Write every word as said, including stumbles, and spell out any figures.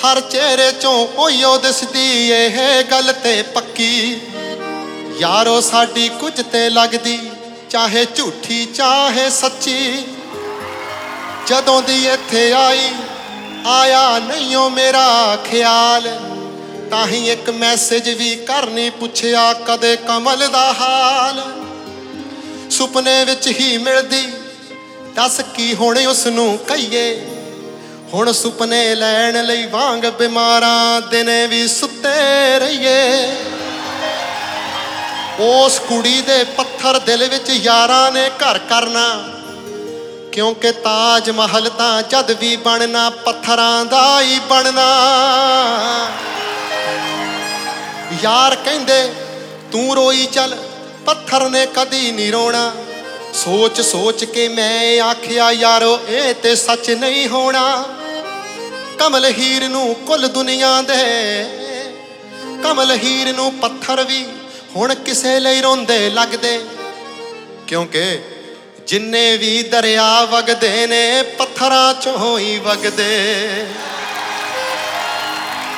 हर चेहरे चों ओहियो दिसदी एह गल ते पक्की यारो साडी कुछ ते लगदी चाहे झूठी चाहे सच्ची जदों दी इत्थे आई आया नहीं ओ मेरा ख्याल ताही एक मैसेज भी कर नहीं पुछया कदे कमल दा हाल सुपने विच ही मिलदी दस की हुण उसनूं कहीए हुण सुपने लैण लई वांग बीमारां दिने भी सुते रहीए उस कुड़ी दे पत्थर दिल विच यारां ने घर करना क्योंकि ताज महल तां जद भी बनना पत्थरां दा ही बनना यार कहंदे तू रोई चल पत्थर ने कदी नहीं रोना सोच सोच के मैं आखिया यारो ए ते सच नहीं होना कमल हीर नूं कुल दुनिया दे कमल हीर नूं पत्थर भी हुण किसे लई रोंदे लगदे क्योंकि जिन्ने भी दरिया वगदे ने पत्थरां चों ही वगदे।